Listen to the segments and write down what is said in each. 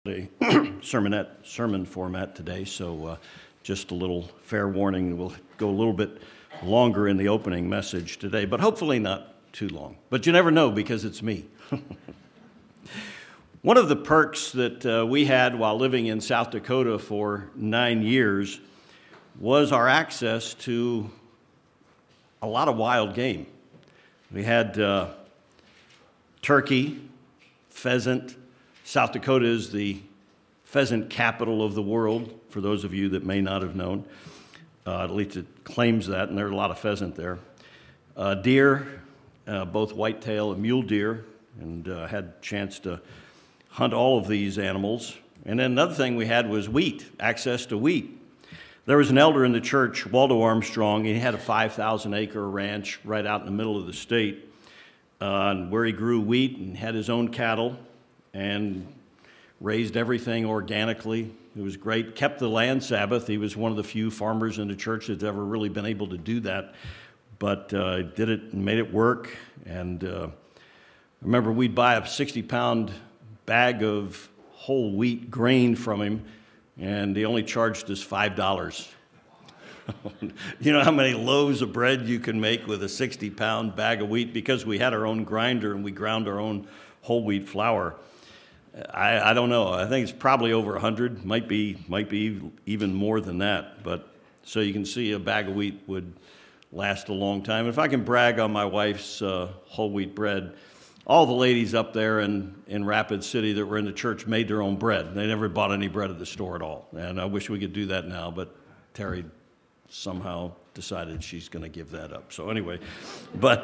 A sermon format today, so just a little fair warning. We'll go a little bit longer in the opening message today, but hopefully not too long. But you never know because it's me. One of the perks that we had while living in South Dakota for 9 years was our access to a lot of wild game. We had turkey, pheasant. South Dakota is the pheasant capital of the world, for those of you that may not have known. At least it claims that, and there are a lot of pheasant there. Deer, both whitetail and mule deer, and had a chance to hunt all of these animals. And then another thing we had was wheat, access to wheat. There was an elder in the church, Waldo Armstrong, and he had a 5,000-acre ranch right out in the middle of the state, where he grew wheat and had his own cattle and raised everything organically. It was great. Kept the land Sabbath. He was one of the few farmers in the church that's ever really been able to do that, but did it and made it work. And I remember we'd buy a 60-pound bag of whole wheat grain from him, and he only charged us $5. You know how many loaves of bread you can make with a 60-pound bag of wheat? Because we had our own grinder and we ground our own whole wheat flour. I don't know. I think it's probably over 100. Might be even more than that. But so you can see a bag of wheat would last a long time. If I can brag on my wife's whole wheat bread, all the ladies up there in Rapid City that were in the church made their own bread. They never bought any bread at the store at all. And I wish we could do that now, but Terry somehow decided she's going to give that up. So anyway, but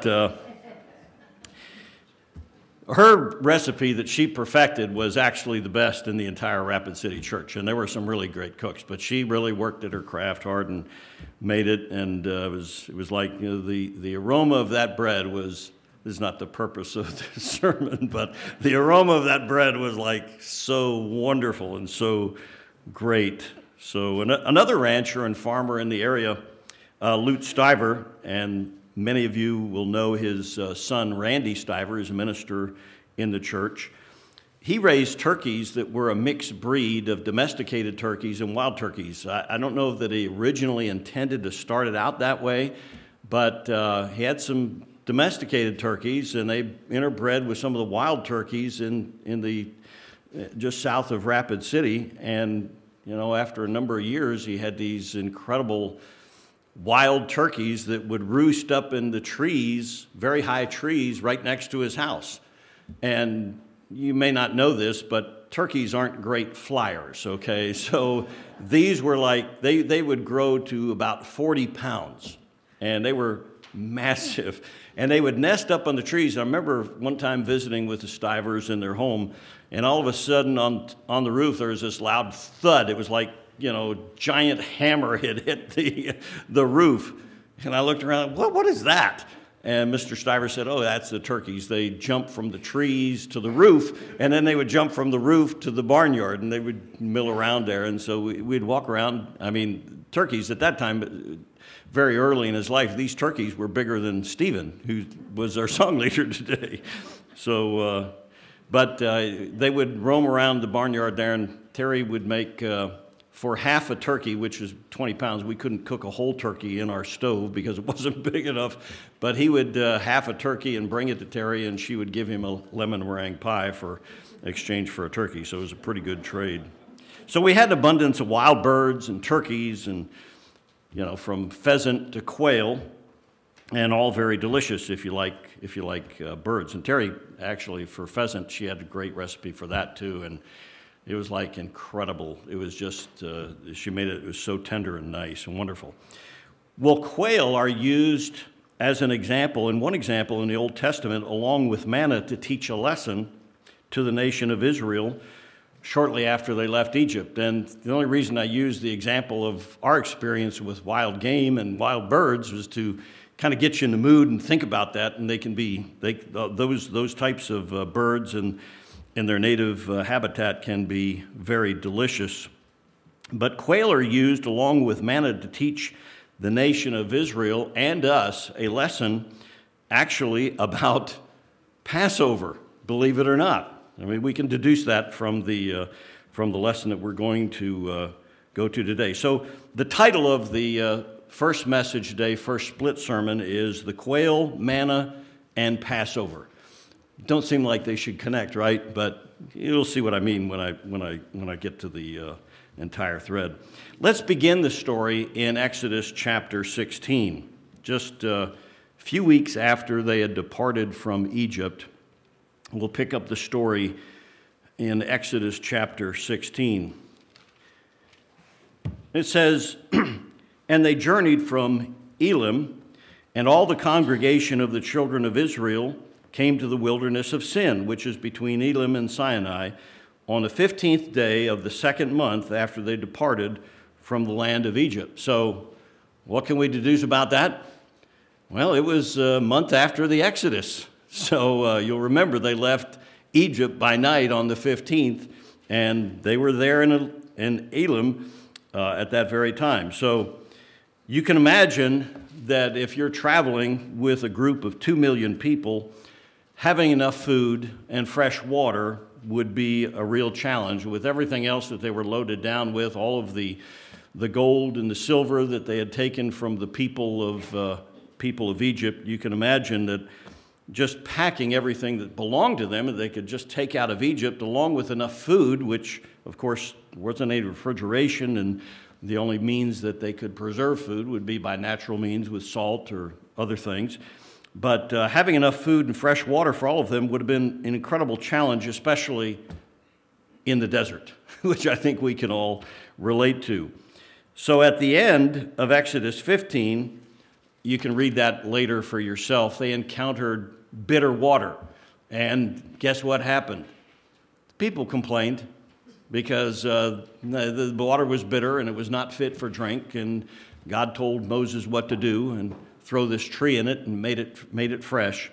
her recipe that she perfected was actually the best in the entire Rapid City church, and there were some really great cooks, but she really worked at her craft hard and made it, and it was like, you know, the aroma of that bread was, this is not the purpose of the sermon, but the aroma of that bread was like so wonderful and so great. So another rancher and farmer in the area, Lute Stiver, and many of you will know his son, Randy Stiver, is a minister in the church. He raised turkeys that were a mixed breed of domesticated turkeys and wild turkeys. I don't know that he originally intended to start it out that way, but he had some domesticated turkeys, and they interbred with some of the wild turkeys in the just south of Rapid City. And you know, after a number of years, he had these incredible wild turkeys that would roost up in the trees, very high trees, right next to his house. And you may not know this, but turkeys aren't great flyers, okay? So these were like, they would grow to about 40 pounds, and they were massive. And they would nest up on the trees. I remember one time visiting with the Stivers in their home, and all of a sudden on the roof there was this loud thud. It was like, you know, giant hammer had hit the roof. And I looked around, what is that? And Mr. Stiver said, oh, that's the turkeys. They jump from the trees to the roof, and then they would jump from the roof to the barnyard, and they would mill around there. And so we'd walk around. I mean, turkeys at that time, very early in his life, these turkeys were bigger than Stephen, who was our song leader today. So, but they would roam around the barnyard there, and Terry would make... for half a turkey, which is 20 pounds, we couldn't cook a whole turkey in our stove because it wasn't big enough. But he would half a turkey and bring it to Terry, and she would give him a lemon meringue pie for exchange for a turkey. So it was a pretty good trade. So we had abundance of wild birds and turkeys, and you know, from pheasant to quail, and all very delicious if you like birds. And Terry, actually, for pheasant, she had a great recipe for that too, and it was like incredible. It was just, she made it was so tender and nice and wonderful. Well, quail are used as an example, and one example in the Old Testament, along with manna, to teach a lesson to the nation of Israel shortly after they left Egypt. And the only reason I use the example of our experience with wild game and wild birds was to kind of get you in the mood and think about that. And they can be, those types of birds and in their native habitat can be very delicious. But quail are used along with manna to teach the nation of Israel and us a lesson actually about Passover, believe it or not. I mean, we can deduce that from the from the lesson that we're going to go to today. So the title of the first message today, first split sermon, is The Quail, Manna, and Passover. Don't seem like they should connect, right? But you'll see what I mean when I get to the entire thread. Let's begin the story in Exodus chapter 16. Just a few weeks after they had departed from Egypt, we'll pick up the story in Exodus chapter 16. It says, "And they journeyed from Elim, and all the congregation of the children of Israel came to the wilderness of Sin, which is between Elim and Sinai, on the 15th day of the second month after they departed from the land of Egypt." So what can we deduce about that? Well, it was a month after the Exodus. So you'll remember they left Egypt by night on the 15th, and they were there in Elim at that very time. So you can imagine that if you're traveling with a group of 2 million people, having enough food and fresh water would be a real challenge. With everything else that they were loaded down with, all of the gold and the silver that they had taken from the people of Egypt, you can imagine that just packing everything that belonged to them that they could just take out of Egypt, along with enough food, which of course wasn't any refrigeration, and the only means that they could preserve food would be by natural means with salt or other things. But having enough food and fresh water for all of them would have been an incredible challenge, especially in the desert, which I think we can all relate to. So at the end of Exodus 15, you can read that later for yourself, they encountered bitter water. And guess what happened? People complained because the water was bitter and it was not fit for drink, and God told Moses what to do and throw this tree in it and made it fresh.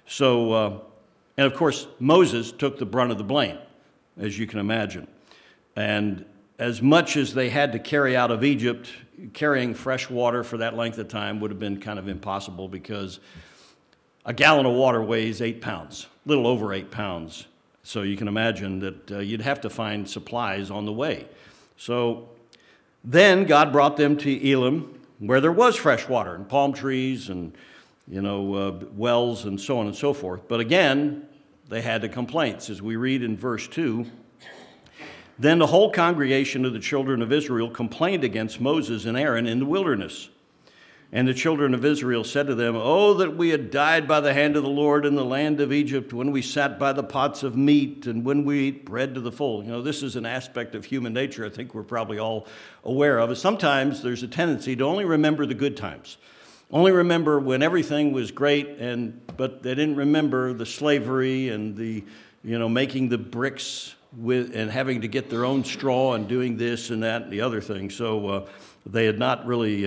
So, and of course, Moses took the brunt of the blame, as you can imagine. And as much as they had to carry out of Egypt, carrying fresh water for that length of time would have been kind of impossible, because a gallon of water weighs 8 pounds, a little over 8 pounds. So you can imagine that you'd have to find supplies on the way. So then God brought them to Elim, where there was fresh water and palm trees and, wells and so on and so forth. But again, they had the complaints. As we read in verse 2, "Then the whole congregation of the children of Israel complained against Moses and Aaron in the wilderness. And the children of Israel said to them, 'Oh, that we had died by the hand of the Lord in the land of Egypt, when we sat by the pots of meat and when we ate bread to the full.'" This is an aspect of human nature I think we're probably all aware of. Sometimes there's a tendency to only remember the good times, only remember when everything was great, but they didn't remember the slavery and the, making the bricks and having to get their own straw and doing this and that and the other thing. So they had not really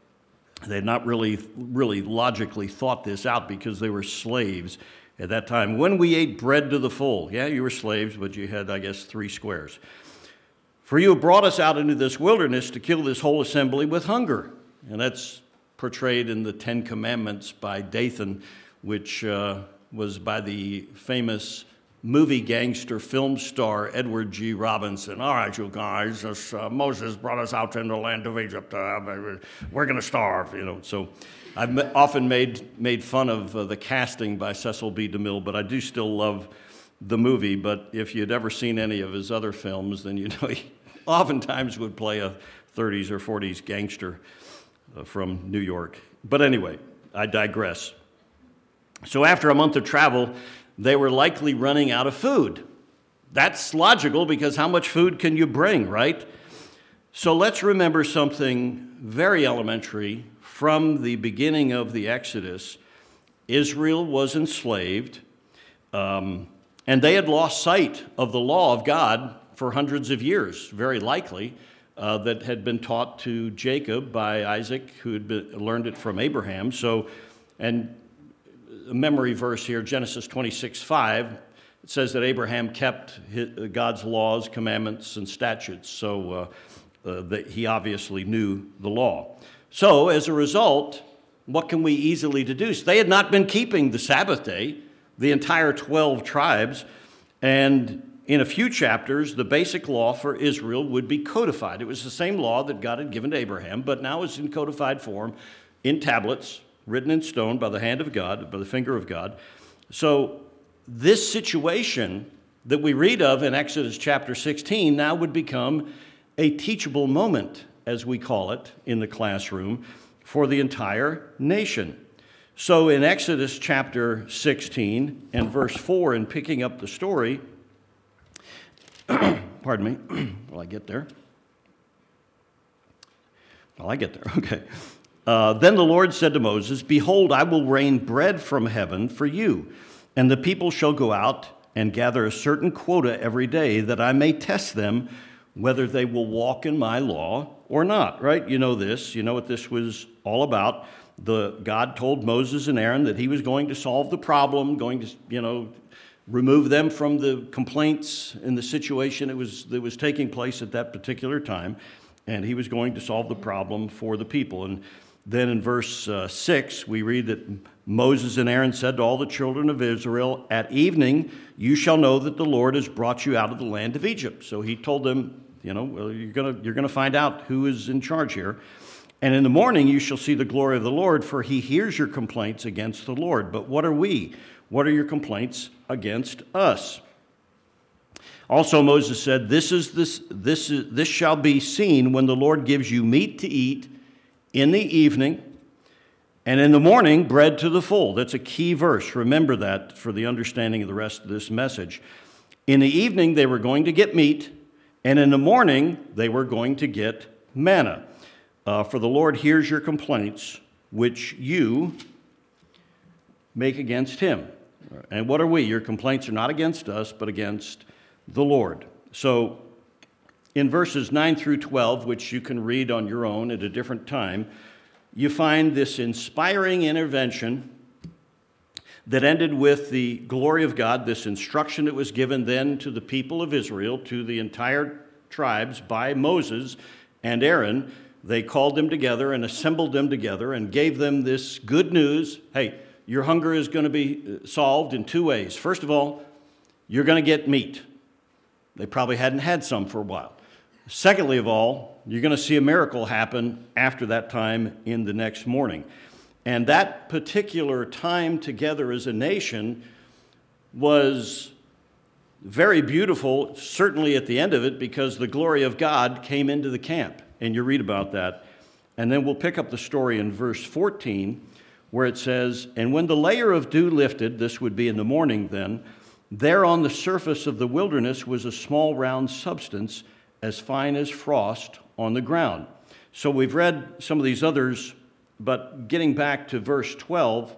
logically thought this out, because they were slaves at that time. "When we ate bread to the full." Yeah, you were slaves, but you had, 3 squares. "For you have brought us out into this wilderness to kill this whole assembly with hunger." And that's portrayed in the 10 Commandments by Dathan, which was by the famous movie gangster film star Edward G. Robinson. "All right, you guys, Moses brought us out into the land of Egypt. We're going to starve." So I've often made fun of the casting by Cecil B. DeMille, but I do still love the movie. But if you'd ever seen any of his other films, then he oftentimes would play a 30s or 40s gangster from New York. But anyway, I digress. So after a month of travel, they were likely running out of food. That's logical, because how much food can you bring, right? So let's remember something very elementary from the beginning of the Exodus. Israel was enslaved, and they had lost sight of the law of God for hundreds of years, very likely, that had been taught to Jacob by Isaac, who had learned it from Abraham. So, and a memory verse here, Genesis 26:5, it says that Abraham kept God's laws, commandments, and statutes, so that he obviously knew the law. So as a result, what can we easily deduce? They had not been keeping the Sabbath day, the entire 12 tribes, and in a few chapters, the basic law for Israel would be codified. It was the same law that God had given to Abraham, but now it's in codified form, in tablets, written in stone by the hand of God, by the finger of God. So this situation that we read of in Exodus chapter 16 now would become a teachable moment, as we call it in the classroom, for the entire nation. So in Exodus chapter 16 and verse 4, in picking up the story, pardon me, will I get there? Well, I get there, okay. Then the Lord said to Moses, "Behold, I will rain bread from heaven for you, and the people shall go out and gather a certain quota every day, that I may test them whether they will walk in my law or not." Right? You know this. You know what this was all about. God told Moses and Aaron that he was going to solve the problem, going to, remove them from the complaints in the situation that was taking place at that particular time, and he was going to solve the problem for the people. And then in verse 6, we read that Moses and Aaron said to all the children of Israel, "At evening you shall know that the Lord has brought you out of the land of Egypt." So he told them, well, you're going to find out who is in charge here. "And in the morning you shall see the glory of the Lord, for he hears your complaints against the Lord. But what are we? What are your complaints against us?" Also Moses said, This shall be seen when the Lord gives you meat to eat in the evening, and in the morning bread to the full." That's a key verse. Remember that for the understanding of the rest of this message. In the evening they were going to get meat, and in the morning they were going to get manna. "For the Lord hears your complaints, which you make against him." And what are we? Your complaints are not against us, but against the Lord. So in verses 9 through 12, which you can read on your own at a different time, you find this inspiring intervention that ended with the glory of God, this instruction that was given then to the people of Israel, to the entire tribes by Moses and Aaron. They called them together and assembled them together and gave them this good news. Hey, your hunger is going to be solved in two ways. First of all, you're going to get meat. They probably hadn't had some for a while. Secondly of all, you're going to see a miracle happen after that time in the next morning. And that particular time together as a nation was very beautiful, certainly at the end of it, because the glory of God came into the camp. And you read about that. And then we'll pick up the story in verse 14, where it says, "And when the layer of dew lifted," this would be in the morning then, "there on the surface of the wilderness was a small round substance as fine as frost on the ground." So we've read some of these others, but getting back to verse 12,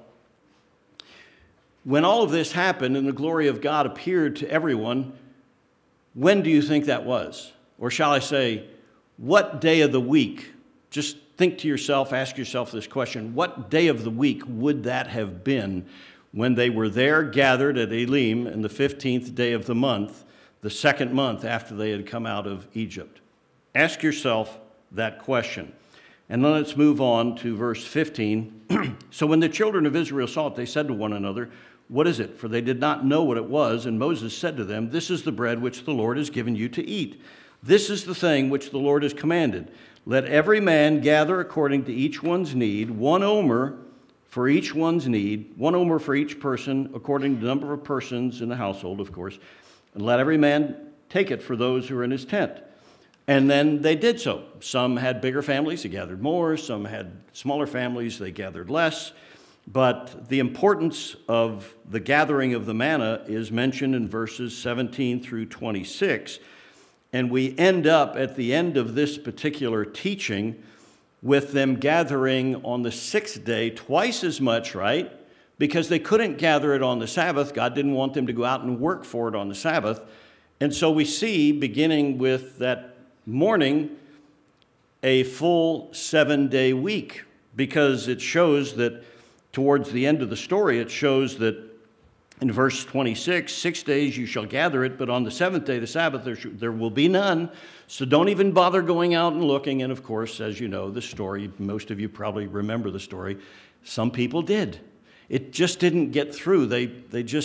when all of this happened and the glory of God appeared to everyone, when do you think that was? Or shall I say, what day of the week? Just think to yourself, ask yourself this question: what day of the week would that have been when they were there gathered at Elim in the 15th day of the month, the second month after they had come out of Egypt? Ask yourself that question. And then let's move on to verse 15. "So when the children of Israel saw it, they said to one another, 'What is it?' For they did not know what it was. And Moses said to them, 'This is the bread which the Lord has given you to eat. This is the thing which the Lord has commanded. Let every man gather according to each one's need, 1 omer for each one's need, 1 omer for each person, according to the number of persons in the household, of course. And let every man take it for those who are in his tent.' And then they did so. Some had bigger families, they gathered more. Some had smaller families, they gathered less. But the importance of the gathering of the manna is mentioned in verses 17 through 26. And we end up at the end of this particular teaching with them gathering on the 6th day twice as much, right? Because they couldn't gather it on the Sabbath. God didn't want them to go out and work for it on the Sabbath. And so we see, beginning with that morning, a full 7-day week, because it shows that towards the end of the story, it shows that in verse 26, 6 days you shall gather it, but on the 7th day, the Sabbath, there will be none. So don't even bother going out and looking. And of course, as you know, the story, most of you probably remember the story, some people did. It just didn't get through. They just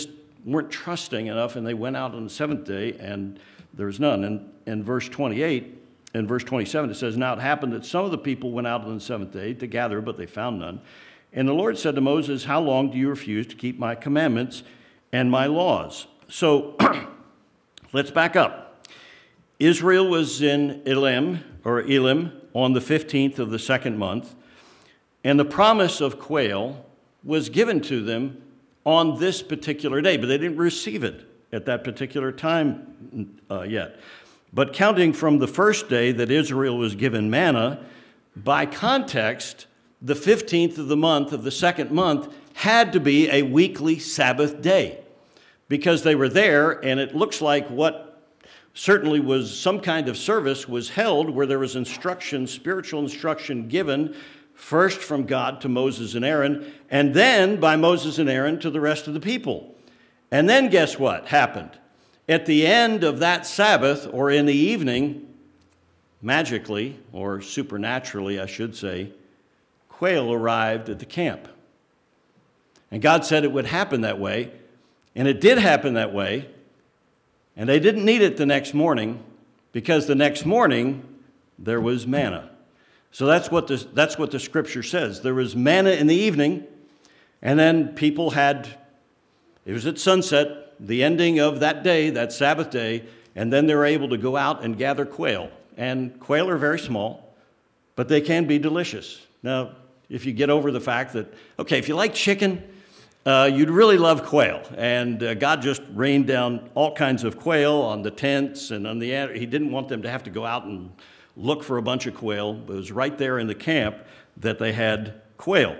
weren't trusting enough, and they went out on the seventh day, and there was none. And in verse 28, in verse 27, it says, "Now it happened that some of the people went out on the seventh day to gather, but they found none. And the Lord said to Moses, how long do you refuse to keep my commandments and my laws?" So let's back up. Israel was in Elim on the 15th of the second month, and the promise of quail was given to them on this particular day, but they didn't receive it at that particular time yet. But counting from the first day that Israel was given manna, by context, the 15th of the month of the second month had to be a weekly Sabbath day, because they were there, and it looks like what certainly was some kind of service was held where there was instruction, spiritual instruction given first from God to Moses and Aaron, and then by Moses and Aaron to the rest of the people. And then guess what happened? At the end of that Sabbath, or in the evening, magically, or supernaturally, I should say, quail arrived at the camp. And God said it would happen that way, and it did happen that way, and they didn't need it the next morning, because the next morning there was manna. So that's what the scripture says. There was manna in the evening, and then people had, it was at sunset, the ending of that day, that Sabbath day, and then they were able to go out and gather quail. And quail are very small, but they can be delicious. Now, if you get over the fact that, okay, if you like chicken, you'd really love quail. And God just rained down all kinds of quail on the tents and on the, he didn't want them to have to go out and look for a bunch of quail. It was right there in the camp that they had quail.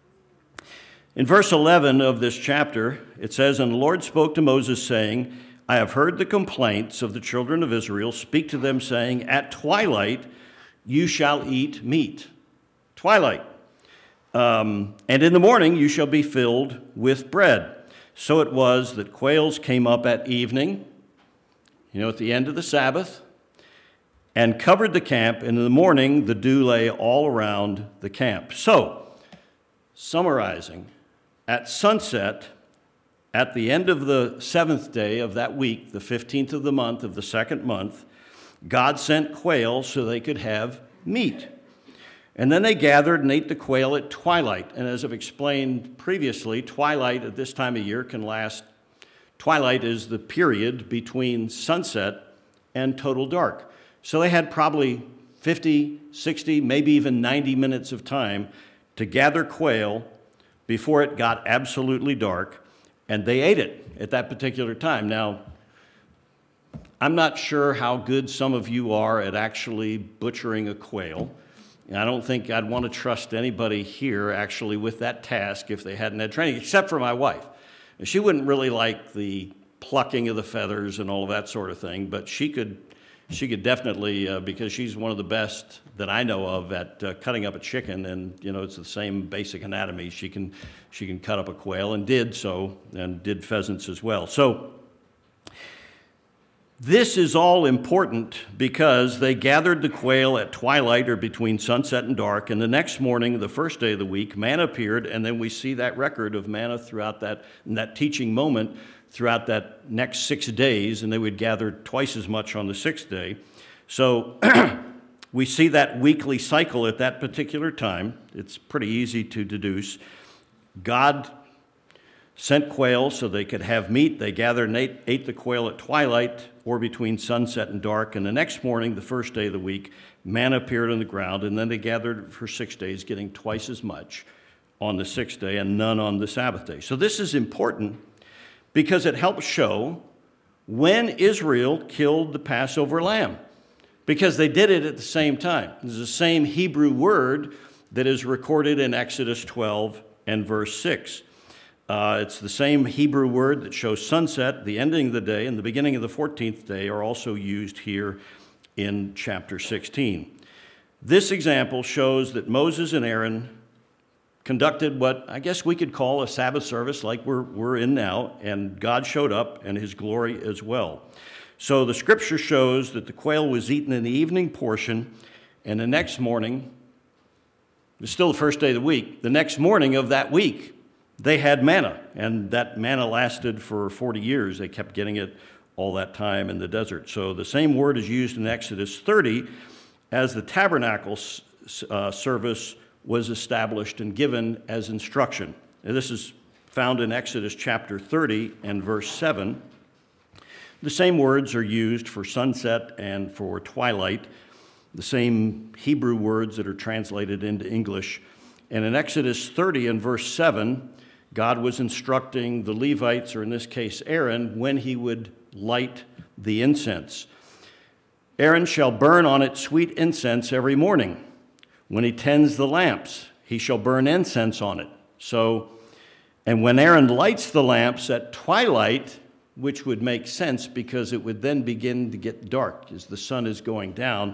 In verse 11 of this chapter, it says, "And the Lord spoke to Moses, saying, I have heard the complaints of the children of Israel. Speak to them, saying, at twilight you shall eat meat." Twilight. "And in the morning you shall be filled with bread. So it was that quails came up at evening," at the end of the Sabbath, "and covered the camp, and in the morning the dew lay all around the camp." So, summarizing, at sunset, at the end of the seventh day of that week, the 15th of the month of the second month, God sent quail so they could have meat. And then they gathered and ate the quail at twilight. And as I've explained previously, twilight at this time of year can last. Twilight is the period between sunset and total dark. So they had probably 50, 60, maybe even 90 minutes of time to gather quail before it got absolutely dark, and they ate it at that particular time. Now, I'm not sure how good some of you are at actually butchering a quail. I don't think I'd want to trust anybody here actually with that task if they hadn't had training, except for my wife. She wouldn't really like the plucking of the feathers and all of that sort of thing, but she could definitely, because she's one of the best that I know of at cutting up a chicken, and it's the same basic anatomy. She can cut up a quail, and did so, and did pheasants as well. So this is all important because they gathered the quail at twilight, or between sunset and dark, and the next morning, the first day of the week, manna appeared, and then we see that record of manna throughout that teaching moment throughout that next 6 days, and they would gather twice as much on the sixth day. So we see that weekly cycle at that particular time. It's pretty easy to deduce. God sent quail so they could have meat. They gathered and ate the quail at twilight, or between sunset and dark, and the next morning, the first day of the week, manna appeared on the ground, and then they gathered for 6 days, getting twice as much on the sixth day and none on the Sabbath day. So this is important because it helps show when Israel killed the Passover lamb, because they did it at the same time. It's the same Hebrew word that is recorded in Exodus 12 and verse 6. It's the same Hebrew word that shows sunset, the ending of the day, and the beginning of the 14th day are also used here in chapter 16. This example shows that Moses and Aaron conducted what I guess we could call a Sabbath service like we're in now, and God showed up and his glory as well. So the scripture shows that the quail was eaten in the evening portion, and the next morning, it's still the first day of the week, the next morning of that week, they had manna, and that manna lasted for 40 years. They kept getting it all that time in the desert. So the same word is used in Exodus 30 as the tabernacle service was established and given as instruction. And this is found in Exodus chapter 30 and verse 7. The same words are used for sunset and for twilight, the same Hebrew words that are translated into English. And in Exodus 30 and verse 7, God was instructing the Levites, or in this case Aaron, when he would light the incense. Aaron shall burn on it sweet incense every morning. When he tends the lamps, he shall burn incense on it. And when Aaron lights the lamps at twilight, which would make sense because it would then begin to get dark as the sun is going down,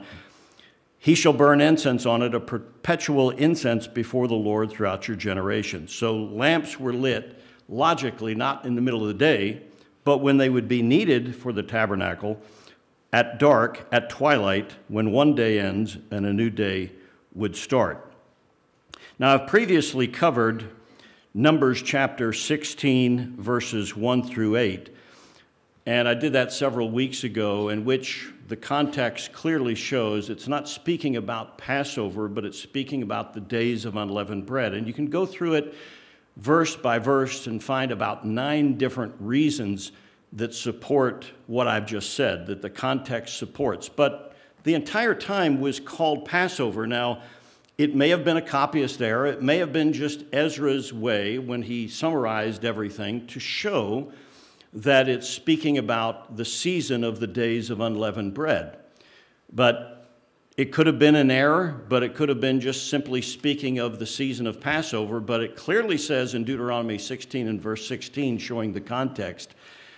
he shall burn incense on it, a perpetual incense before the Lord throughout your generations. So lamps were lit, logically, not in the middle of the day, but when they would be needed for the tabernacle, at dark, at twilight, when one day ends and a new day would start. Now, I've previously covered Numbers chapter 16, verses 1 through 8, and I did that several weeks ago, in which the context clearly shows it's not speaking about Passover, but it's speaking about the days of unleavened bread. And you can go through it verse by verse and find about 9 different reasons that support what I've just said, that the context supports. But the entire time was called Passover. Now, it may have been a copyist error. It may have been just Ezra's way when he summarized everything to show that it's speaking about the season of the days of unleavened bread. But it could have been an error, but it could have been just simply speaking of the season of Passover. But it clearly says in Deuteronomy 16 and verse 16, showing the context,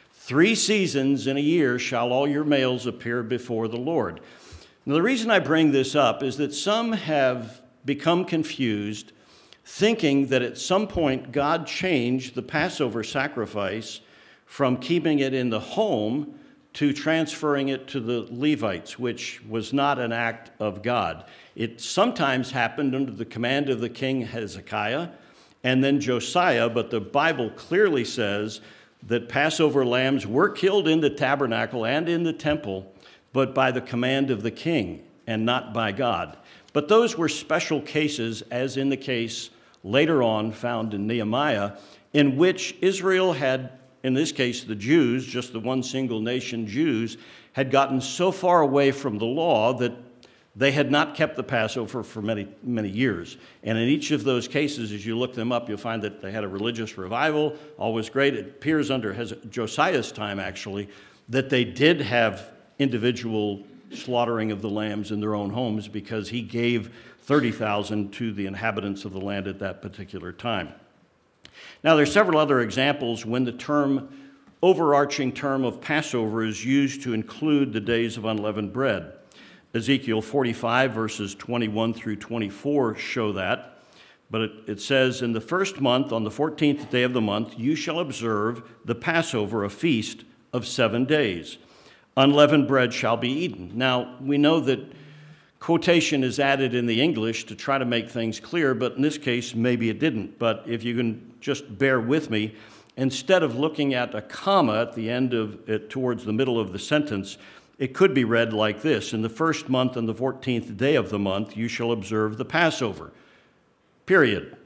3 seasons in a year shall all your males appear before the Lord. Now, the reason I bring this up is that some have become confused, thinking that at some point God changed the Passover sacrifice from keeping it in the home to transferring it to the Levites, which was not an act of God. It sometimes happened under the command of the king Hezekiah and then Josiah, but the Bible clearly says that Passover lambs were killed in the tabernacle and in the temple, but by the command of the king and not by God. But those were special cases, as in the case later on found in Nehemiah, in which Israel had, in this case the Jews, just the one single nation Jews, had gotten so far away from the law that they had not kept the Passover for many, many years. And in each of those cases, as you look them up, you'll find that they had a religious revival, all was great. It appears under Josiah's time, actually, that they did have individual slaughtering of the lambs in their own homes because he gave 30,000 to the inhabitants of the land at that particular time. Now, there's several other examples when the overarching term of Passover is used to include the days of unleavened bread. Ezekiel 45, verses 21 through 24 show that. But it says, in the first month, on the 14th day of the month, you shall observe the Passover, a feast of 7 days. Unleavened bread shall be eaten. Now, we know that quotation is added in the English to try to make things clear, but in this case, maybe it didn't. But if you can just bear with me, instead of looking at a comma at the end of it towards the middle of the sentence, it could be read like this: in the first month and the 14th day of the month, you shall observe the Passover. Period.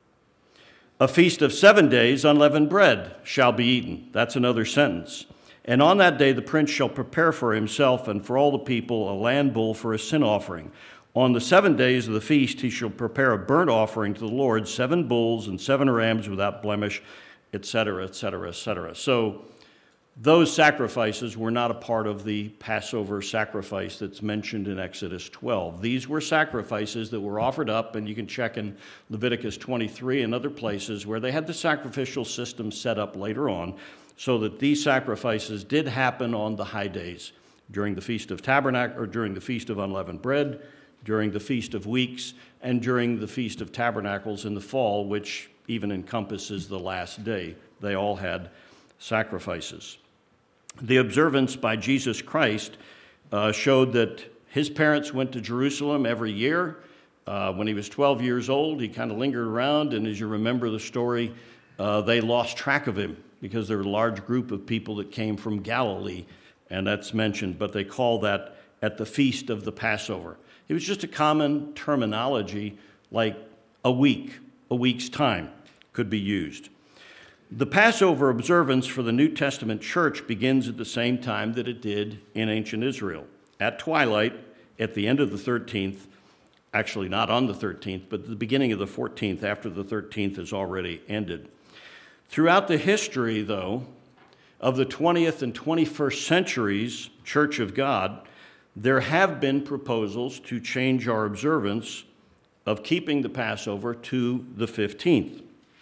A feast of 7 days, unleavened bread shall be eaten. That's another sentence. And on that day, the prince shall prepare for himself and for all the people a land bull for a sin offering. On the 7 days of the feast, he shall prepare a burnt offering to the Lord, 7 bulls and 7 rams without blemish, etc., etc., etc. So those sacrifices were not a part of the Passover sacrifice that's mentioned in Exodus 12. These were sacrifices that were offered up, and you can check in Leviticus 23 and other places where they had the sacrificial system set up later on, so that these sacrifices did happen on the high days, during the Feast of Tabernacles, or during the Feast of Unleavened Bread, during the Feast of Weeks, and during the Feast of Tabernacles in the fall, which even encompasses the last day. They all had sacrifices. The observance by Jesus Christ showed that his parents went to Jerusalem every year. When he was 12 years old, he kind of lingered around, and as you remember the story, they lost track of him because there were a large group of people that came from Galilee, and that's mentioned, but they call that at the feast of the Passover. It was just a common terminology like a week's time could be used. The Passover observance for the New Testament church begins at the same time that it did in ancient Israel. At twilight, at the end of the 13th, actually not on the 13th, but at the beginning of the 14th, after the 13th has already ended. Throughout the history, though, of the 20th and 21st centuries Church of God, there have been proposals to change our observance of keeping the Passover to the 15th.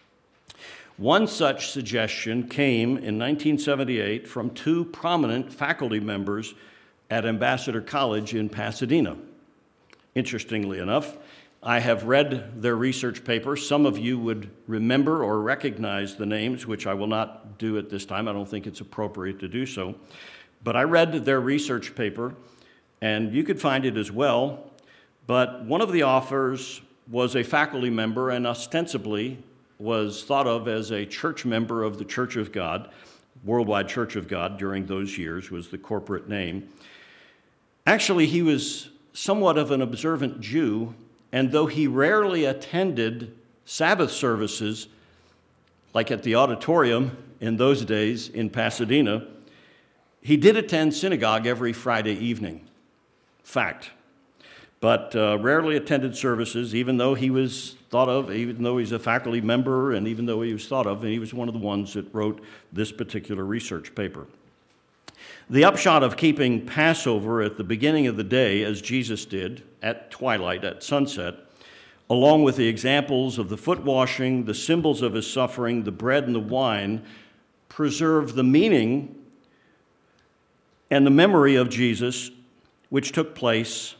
One such suggestion came in 1978 from two prominent faculty members at Ambassador College in Pasadena. Interestingly enough, I have read their research paper. Some of you would remember or recognize the names, which I will not do at this time. I don't think it's appropriate to do so. But I read their research paper, and you could find it as well. But one of the authors was a faculty member and ostensibly was thought of as a church member of the Church of God. Worldwide Church of God during those years was the corporate name. Actually, he was somewhat of an observant Jew, and though he rarely attended Sabbath services, like at the auditorium in those days in Pasadena, he did attend synagogue every Friday evening. Fact. But rarely attended services, even though he was thought of, even though he's a faculty member, and even though he was thought of, and he was one of the ones that wrote this particular research paper. The upshot of keeping Passover at the beginning of the day, as Jesus did, at twilight, at sunset, along with the examples of the foot washing, the symbols of his suffering, the bread and the wine, preserve the meaning and the memory of Jesus, which took the place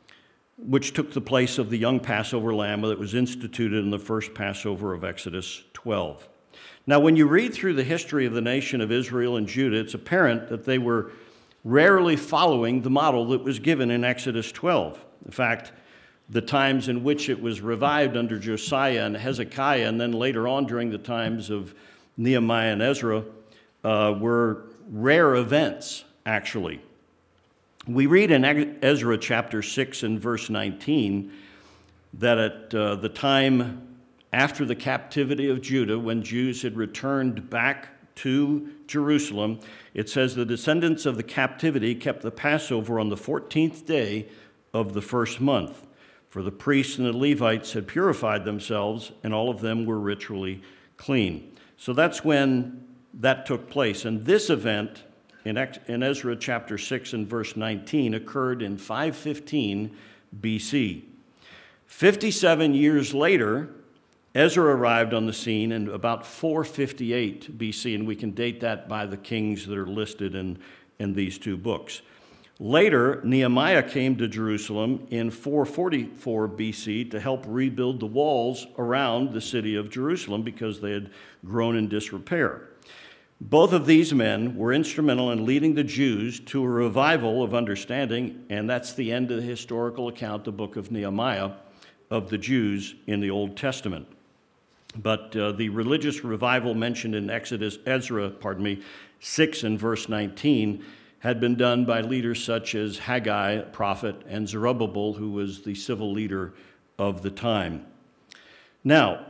of the young Passover lamb that was instituted in the first Passover of Exodus 12. Now, when you read through the history of the nation of Israel and Judah, it's apparent that they were rarely following the model that was given in Exodus 12. In fact, the times in which it was revived under Josiah and Hezekiah, and then later on during the times of Nehemiah and Ezra, were rare events, actually. We read in Ezra chapter 6 and verse 19 that at the time after the captivity of Judah, when Jews had returned back to Jerusalem, it says the descendants of the captivity kept the Passover on the 14th day of the first month. For the priests and the Levites had purified themselves, and all of them were ritually clean. So that's when that took place. And this event in Ezra chapter 6 and verse 19 occurred in 515 BC. 57 years later, Ezra arrived on the scene in about 458 BC, and we can date that by the kings that are listed in these two books. Later, Nehemiah came to Jerusalem in 444 BC to help rebuild the walls around the city of Jerusalem because they had grown in disrepair. Both of these men were instrumental in leading the Jews to a revival of understanding, and that's the end of the historical account, the book of Nehemiah, of the Jews in the Old Testament. But the religious revival mentioned in Ezra 6 and verse 19 had been done by leaders such as Haggai, prophet, and Zerubbabel, who was the civil leader of the time. Now,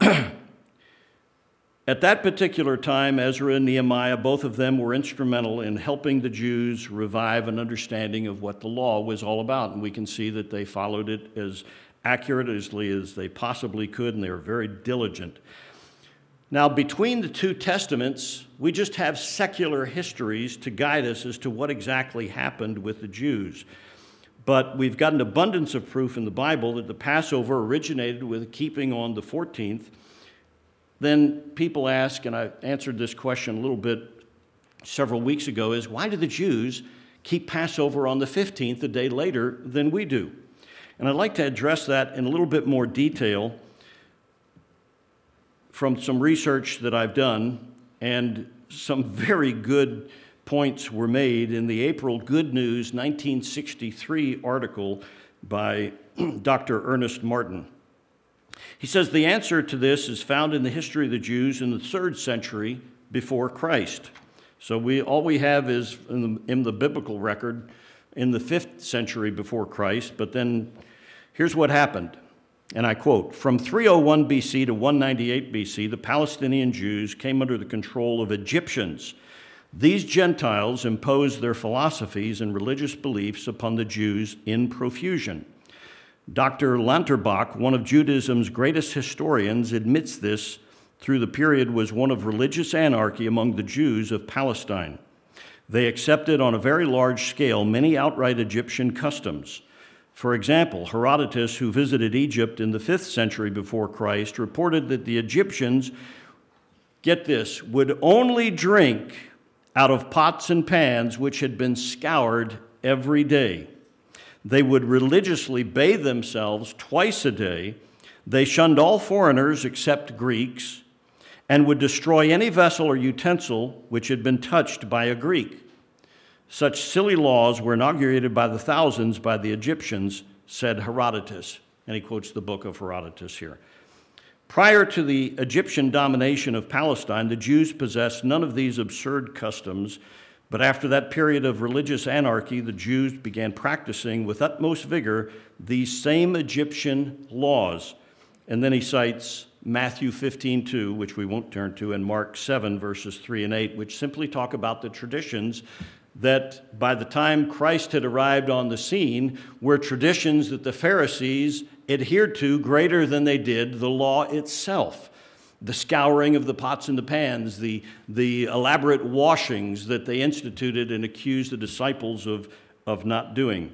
at that particular time, Ezra and Nehemiah, both of them were instrumental in helping the Jews revive an understanding of what the law was all about. And we can see that they followed it as accurately as they possibly could, and they were very diligent. Now, between the two testaments, we just have secular histories to guide us as to what exactly happened with the Jews. But we've got an abundance of proof in the Bible that the Passover originated with keeping on the 14th. Then people ask, and I answered this question a little bit several weeks ago, is why do the Jews keep Passover on the 15th, a day later, than we do? And I'd like to address that in a little bit more detail from some research that I've done, and some very good points were made in the April Good News 1963 article by Dr. Ernest Martin. He says the answer to this is found in the history of the Jews in the 3rd century before Christ. So all we have is in the biblical record in the 5th century before Christ, but then here's what happened. And I quote, "From 301 BC to 198 BC, the Palestinian Jews came under the control of Egyptians. These Gentiles imposed their philosophies and religious beliefs upon the Jews in profusion. Dr. Lanterbach, one of Judaism's greatest historians, admits this through the period was one of religious anarchy among the Jews of Palestine. They accepted on a very large scale many outright Egyptian customs. For example, Herodotus, who visited Egypt in the 5th century before Christ, reported that the Egyptians, get this, would only drink out of pots and pans which had been scoured every day. They would religiously bathe themselves twice a day. They shunned all foreigners except Greeks, and would destroy any vessel or utensil which had been touched by a Greek. Such silly laws were inaugurated by the thousands by the Egyptians," said Herodotus. And he quotes the book of Herodotus here. Prior to the Egyptian domination of Palestine, the Jews possessed none of these absurd customs, but after that period of religious anarchy, the Jews began practicing with utmost vigor these same Egyptian laws. And then he cites Matthew 15:2, which we won't turn to, and Mark 7, verses 3 and 8, which simply talk about the traditions that by the time Christ had arrived on the scene were traditions that the Pharisees adhered to greater than they did the law itself. The scouring of the pots and the pans, the elaborate washings that they instituted and accused the disciples of not doing.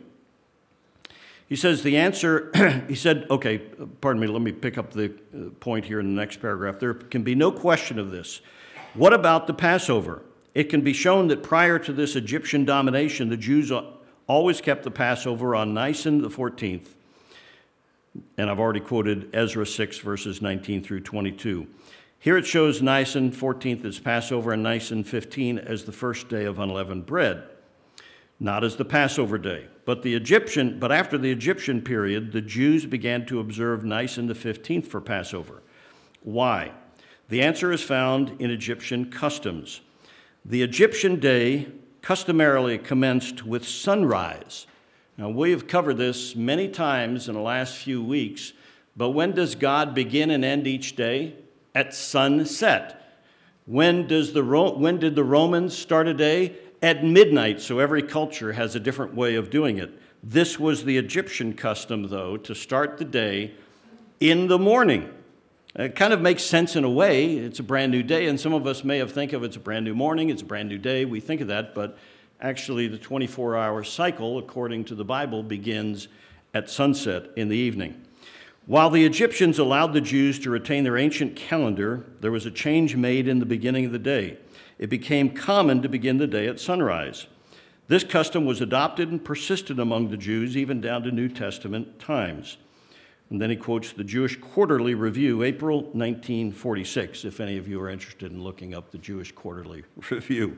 He says the answer, he said, okay, pardon me, let me pick up the point here in the next paragraph. There can be no question of this. What about the Passover? It can be shown that prior to this Egyptian domination, the Jews always kept the Passover on Nisan the 14th. And I've already quoted Ezra 6, verses 19 through 22. Here it shows Nisan 14th as Passover and Nisan 15 as the first day of unleavened bread, not as the Passover day. But after the Egyptian period, the Jews began to observe Nisan the 15th for Passover. Why? The answer is found in Egyptian customs. The Egyptian day customarily commenced with sunrise. Now, we have covered this many times in the last few weeks, but when does God begin and end each day? At sunset. When did the Romans start a day? At midnight, so every culture has a different way of doing it. This was the Egyptian custom, though, to start the day in the morning. It kind of makes sense in a way. It's a brand new day, and some of us may have think of it's a brand new morning, it's a brand new day. We think of that, but actually the 24-hour cycle, according to the Bible, begins at sunset in the evening. While the Egyptians allowed the Jews to retain their ancient calendar, there was a change made in the beginning of the day. It became common to begin the day at sunrise. This custom was adopted and persisted among the Jews even down to New Testament times. And then he quotes the Jewish Quarterly Review, April 1946, if any of you are interested in looking up the Jewish Quarterly Review.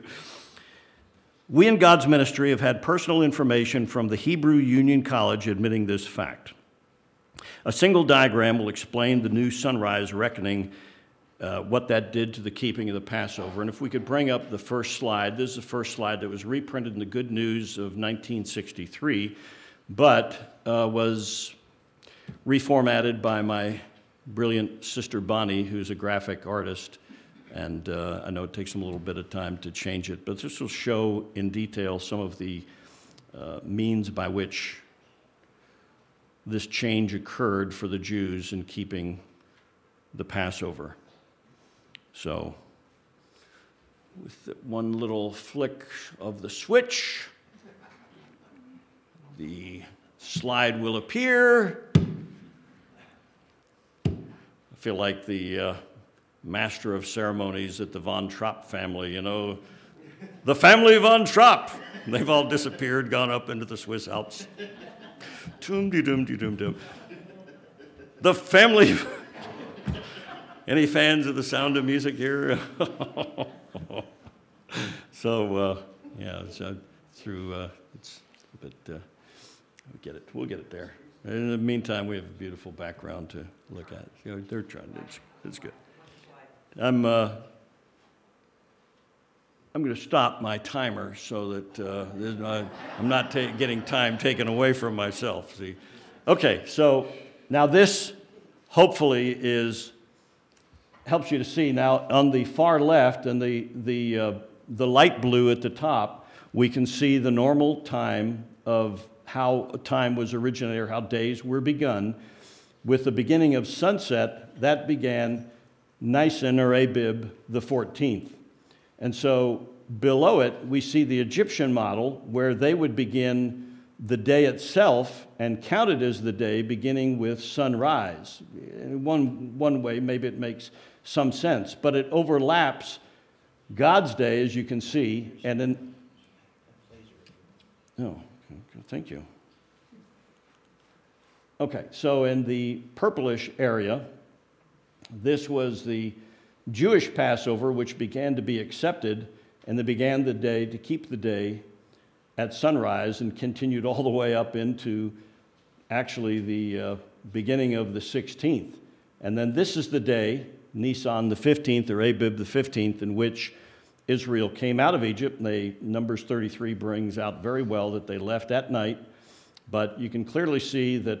We in God's ministry have had personal information from the Hebrew Union College admitting this fact. A single diagram will explain the new sunrise reckoning, what that did to the keeping of the Passover. And if we could bring up the first slide. This is the first slide that was reprinted in the Good News of 1963, but was reformatted by my brilliant sister Bonnie, who's a graphic artist. And I know it takes them a little bit of time to change it, but this will show in detail some of the means by which this change occurred for the Jews in keeping the Passover. So, with one little flick of the switch, the slide will appear. I feel like the master of ceremonies at the Von Trapp family, you know. The family Von Trapp. They've all disappeared, gone up into the Swiss Alps. Doom-de-doom-de-doom-doom. The family. Any fans of the Sound of Music here? So, yeah, so through, it's a bit, we'll get it there. In the meantime, we have a beautiful background to look at. You know, they're trying. It's good. I'm going to stop my timer so that I'm not getting time taken away from myself. See, okay. So now this hopefully helps you to see. Now on the far left and the light blue at the top, we can see the normal time of how time was originated, or how days were begun. With the beginning of sunset, that began Nisan or Abib the 14th. And so below it, we see the Egyptian model where they would begin the day itself and count it as the day beginning with sunrise. In one way, maybe it makes some sense, but it overlaps God's day, as you can see, and then... Oh, thank you. Okay, so in the purplish area, this was the Jewish Passover, which began to be accepted, and they began the day to keep the day at sunrise and continued all the way up into actually the beginning of the 16th. And then this is the day, Nisan the 15th or Abib the 15th, in which Israel came out of Egypt. Numbers 33 brings out very well that they left at night, but you can clearly see that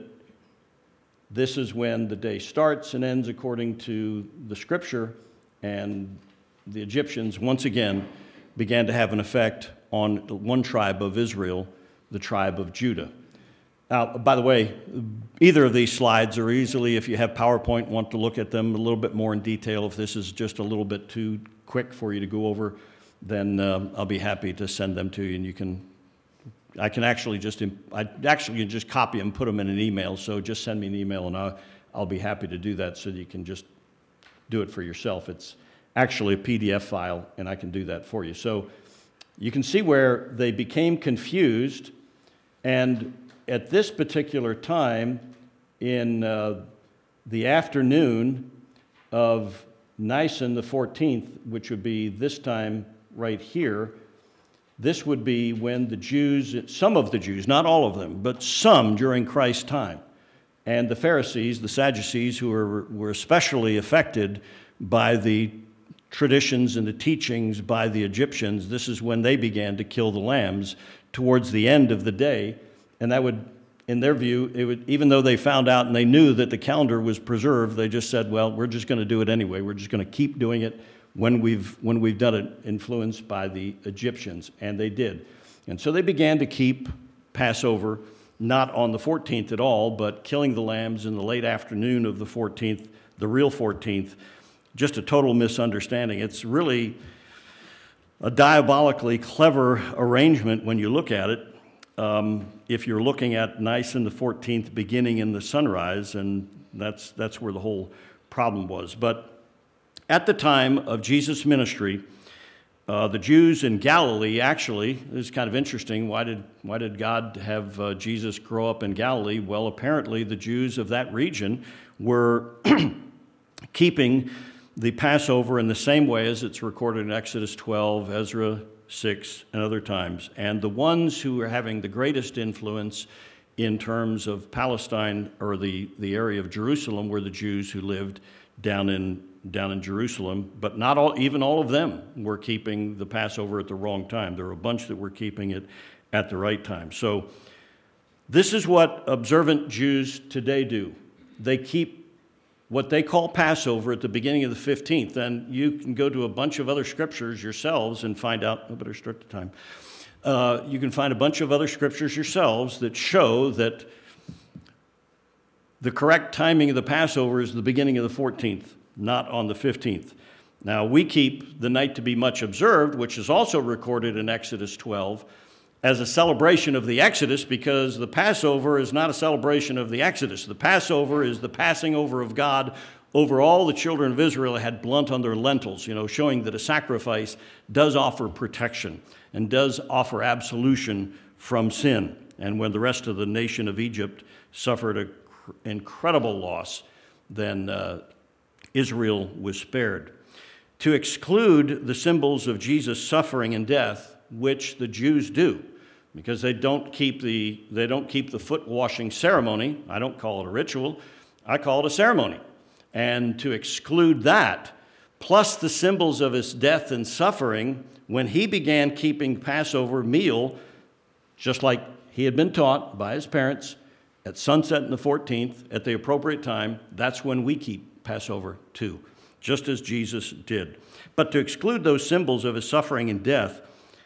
this is when the day starts and ends according to the scripture, and the Egyptians once again began to have an effect on one tribe of Israel, the tribe of Judah. Now, by the way, either of these slides are easily, if you have PowerPoint, want to look at them a little bit more in detail. If this is just a little bit too quick for you to go over, then I'll be happy to send them to you, and I can actually just copy them, put them in an email. So just send me an email, and I'll be happy to do that, so that you can just do it for yourself. It's actually a PDF file, and I can do that for you. So you can see where they became confused, and at this particular time, in the afternoon of Nisan the 14th, which would be this time right here, this would be when the Jews, some of the Jews, not all of them, but some during Christ's time, and the Pharisees, the Sadducees, who were especially affected by the traditions and the teachings by the Egyptians, this is when they began to kill the lambs towards the end of the day. And that would, in their view, even though they found out and they knew that the calendar was preserved, they just said, well, we're just going to do it anyway. We're just going to keep doing it when we've done it, influenced by the Egyptians. And they did. And so they began to keep Passover not on the 14th at all, but killing the lambs in the late afternoon of the 14th, the real 14th. Just a total misunderstanding. It's really a diabolically clever arrangement when you look at it. If you're looking at Nisan the 14th beginning in the sunrise, and that's where the whole problem was. But at the time of Jesus' ministry, the Jews in Galilee, actually, this is kind of interesting. Why did God have Jesus grow up in Galilee? Well, apparently the Jews of that region were keeping the Passover in the same way as it's recorded in Exodus 12, Ezra 6, and other times. And the ones who were having the greatest influence in terms of Palestine, or the area of Jerusalem, were the Jews who lived down in Jerusalem. But not all, even all of them were keeping the Passover at the wrong time. There were a bunch that were keeping it at the right time. So this is what observant Jews today do. They keep what they call Passover at the beginning of the 15th. And you can go to a bunch of other scriptures yourselves and find out, I better start the time. You can find a bunch of other scriptures yourselves that show that the correct timing of the Passover is the beginning of the 14th, not on the 15th. Now, we keep the night to be much observed, which is also recorded in Exodus 12, as a celebration of the Exodus, because the Passover is not a celebration of the Exodus. The Passover is the passing over of God over all the children of Israel that had blunt on their lentils, showing that a sacrifice does offer protection and does offer absolution from sin. And when the rest of the nation of Egypt suffered an incredible loss, then Israel was spared. To exclude the symbols of Jesus' suffering and death, which the Jews do. because they don't keep the foot washing ceremony. I don't call it a ritual. I call it a ceremony. And to exclude that, plus the symbols of his death and suffering, when he began keeping Passover meal, just like he had been taught by his parents, at sunset in the 14th, at the appropriate time, that's when we keep Passover too, just as Jesus did. But to exclude those symbols of his suffering and death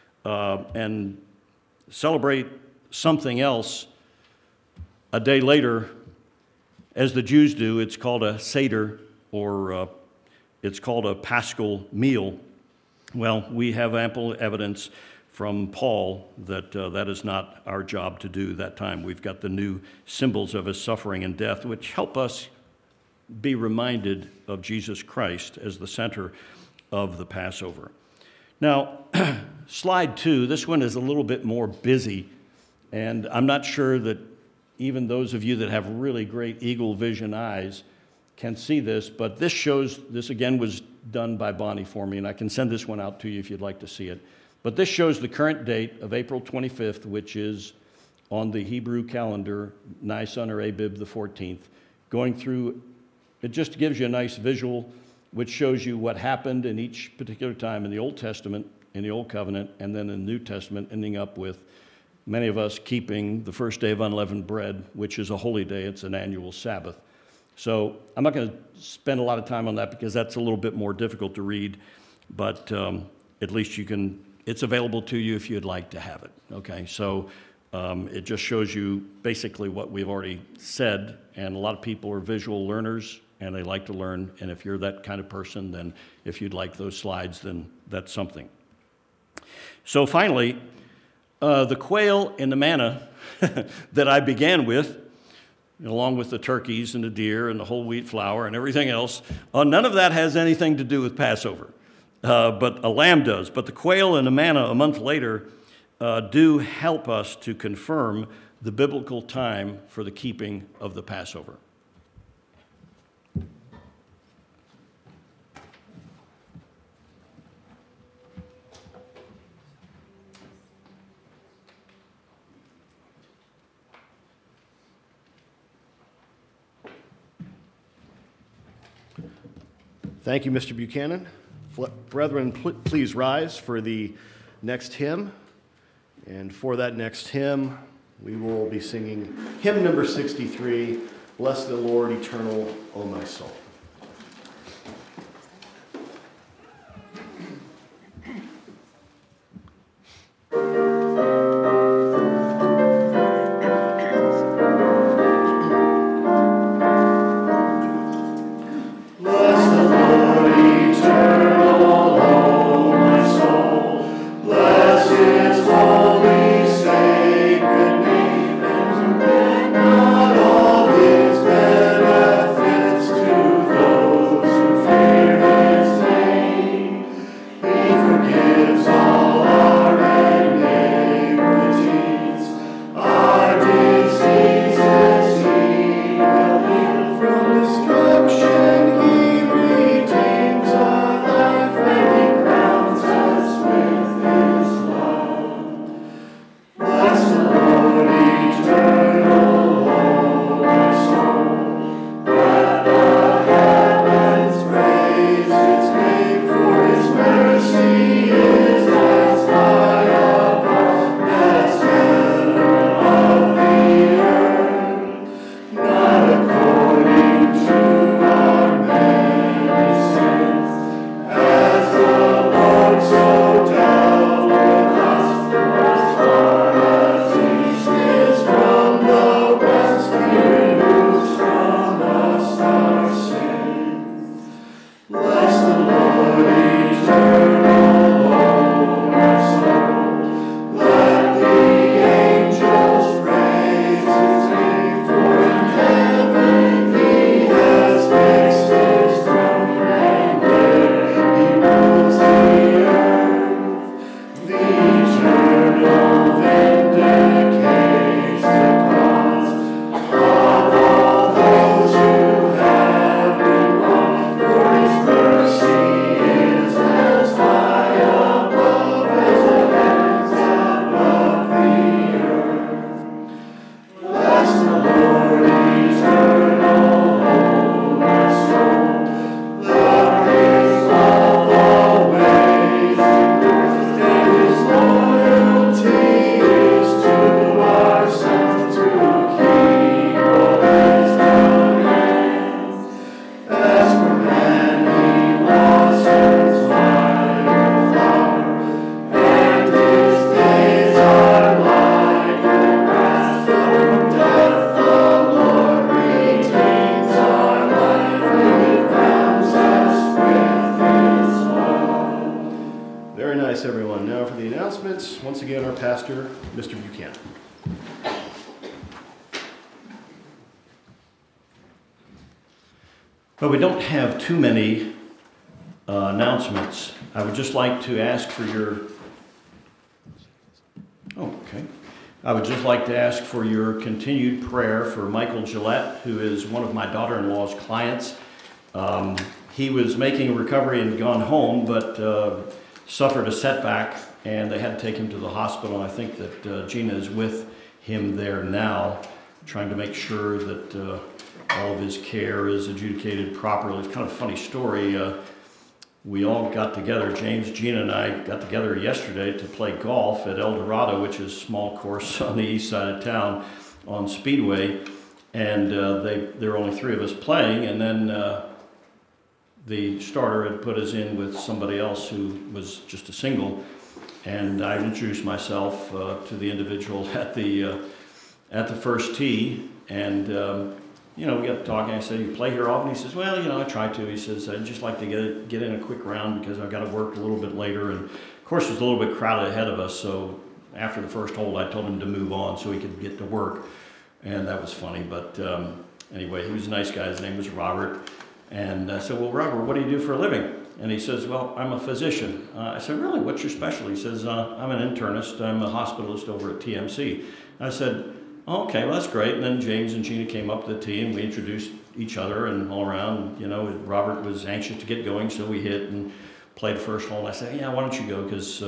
and celebrate something else a day later, as the Jews do, it's called a Seder, or it's called a Paschal meal. Well, we have ample evidence from Paul that that is not our job to do that time. We've got the new symbols of his suffering and death, which help us be reminded of Jesus Christ as the center of the Passover. Now, slide 2, this one is a little bit more busy, and I'm not sure that even those of you that have really great eagle vision eyes can see this, but this again was done by Bonnie for me, and I can send this one out to you if you'd like to see it. But this shows the current date of April 25th, which is on the Hebrew calendar, Nisan or Abib the 14th. Going through, it just gives you a nice visual, which shows you what happened in each particular time in the Old Testament, in the Old Covenant, and then in the New Testament, ending up with many of us keeping the first day of unleavened bread, which is a holy day. It's an annual Sabbath. So I'm not going to spend a lot of time on that because that's a little bit more difficult to read, but at least you can, it's available to you if you'd like to have it, okay? So it just shows you basically what we've already said, and a lot of people are visual learners, and they like to learn, and if you're that kind of person, then if you'd like those slides, then that's something. So finally, the quail and the manna that I began with, along with the turkeys and the deer and the whole wheat flour and everything else, none of that has anything to do with Passover, but a lamb does. But the quail and the manna a month later do help us to confirm the biblical time for the keeping of the Passover. Thank you, Mr. Buchanan. Brethren, please rise for the next hymn. And for that next hymn, we will be singing hymn number 63, Bless the Lord Eternal, O my soul. To pastor, Mr. Buchanan. But we don't have too many announcements. I would just like to ask for your, I would just like to ask for your continued prayer for Michael Gillette, who is one of my daughter-in-law's clients. He was making a recovery and gone home, but suffered a setback, and they had to take him to the hospital. I think that Gina is with him there now, trying to make sure that all of his care is adjudicated properly. It's kind of a funny story. We all got together, James, Gina, and I got together yesterday to play golf at El Dorado, which is a small course on the east side of town on Speedway. And there were only three of us playing, and then the starter had put us in with somebody else who was just a single. And I introduced myself to the individual at the first tee, and we got talking. I said, "You play here often?" He says, "Well, I try to." He says, "I'd just like to get in a quick round because I've got to work a little bit later." And of course, it was a little bit crowded ahead of us. So after the first hole, I told him to move on so he could get to work, and that was funny. But anyway, he was a nice guy. His name was Robert. And I said, "Well, Robert, what do you do for a living?" And he says, "Well, I'm a physician." I said, "Really? What's your specialty?" He says, "I'm an internist. I'm a hospitalist over at TMC." I said, "Okay, well, that's great." And then James and Gina came up to the tee, and we introduced each other and all around. Robert was anxious to get going, so we hit and played first hole. And I said, "Yeah, why don't you go?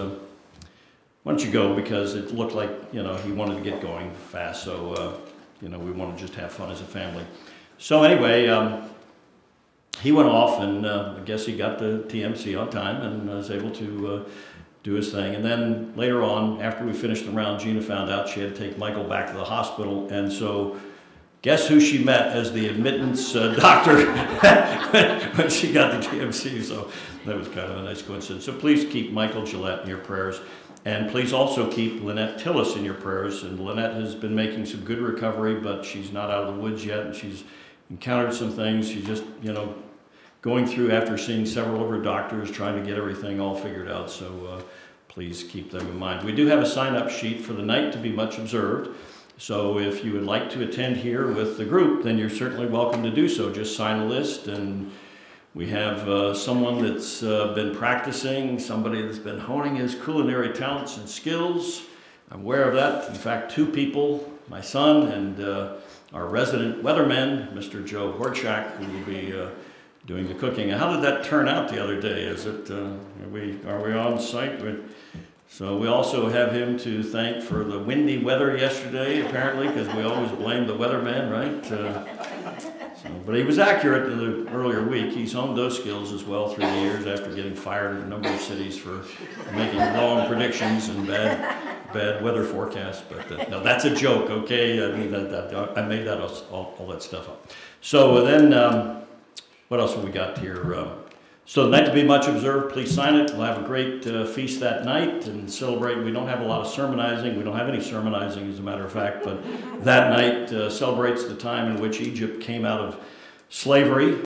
Because it looked like, he wanted to get going fast. So, we want to just have fun as a family." So anyway, he went off, and I guess he got to TMC on time and was able to do his thing. And then later on, after we finished the round, Gina found out she had to take Michael back to the hospital. And so guess who she met as the admittance doctor when she got to TMC. So that was kind of a nice coincidence. So please keep Michael Gillette in your prayers. And please also keep Lynette Tillis in your prayers. And Lynette has been making some good recovery, but she's not out of the woods yet. And she's encountered some things. She's just, going through after seeing several of her doctors, trying to get everything all figured out. So please keep them in mind. We do have a sign-up sheet for the night to be much observed. So if you would like to attend here with the group, then you're certainly welcome to do so. Just sign a list, and we have someone that's been practicing, somebody that's been honing his culinary talents and skills. I'm aware of that. In fact, two people, my son and our resident weatherman, Mr. Joe Horchak, who will be doing the cooking. How did that turn out the other day? Is it, are we on site? So we also have him to thank for the windy weather yesterday, apparently, because we always blame the weatherman, right? But he was accurate in the earlier week. He's honed those skills as well through the years after getting fired in a number of cities for making long predictions and bad weather forecasts. But no, that's a joke, okay? I mean, I made that all that stuff up. So then, what else have we got here? So the night to be much observed, please sign it. We'll have a great feast that night and celebrate. We don't have a lot of sermonizing. We don't have any sermonizing, as a matter of fact, but that night celebrates the time in which Egypt came out of slavery.